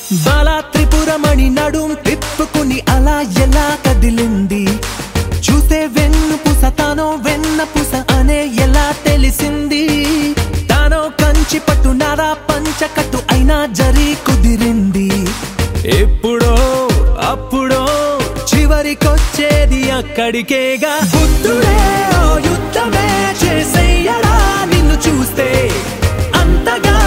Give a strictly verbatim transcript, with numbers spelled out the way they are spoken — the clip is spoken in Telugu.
బాలా త్రిపురమణి నడుం తిప్పుకుని అలా ఎలా కదిలింది, చూసే వెన్ను పుస తానో వెన్న పుస అనే ఎలా తెలిసింది, తానో కంచి పట్టు నారా పంచకట్టు అయినా జరి కుదిరింది. ఎప్పుడో అప్పుడో చివరికొచ్చేది అక్కడికేగా. బుద్ధుడే ఓ యుద్ధమే చేసెయ్యడా నిన్ను చూస్తే అంతగా